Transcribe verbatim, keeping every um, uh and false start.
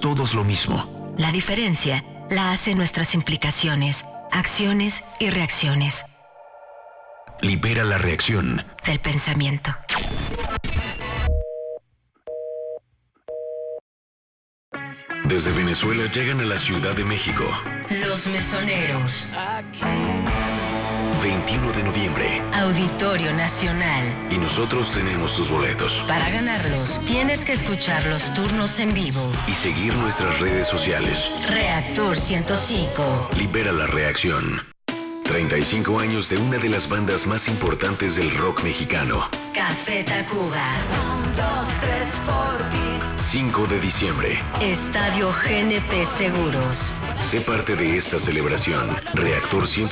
todos lo mismo. La diferencia la hacen nuestras implicaciones, acciones y reacciones. Libera la reacción del pensamiento. Desde Venezuela llegan a la Ciudad de México. Los Mesoneros. veintiuno de noviembre. Auditorio Nacional. Y nosotros tenemos tus boletos. Para ganarlos, tienes que escuchar los turnos en vivo. Y seguir nuestras redes sociales. Reactor ciento cinco. Libera la reacción. treinta y cinco años de una de las bandas más importantes del rock mexicano. Café Tacuba. Un, dos, tres por ti. cinco de diciembre. Estadio G N P Seguros. Sé parte de esta celebración. Reactor ciento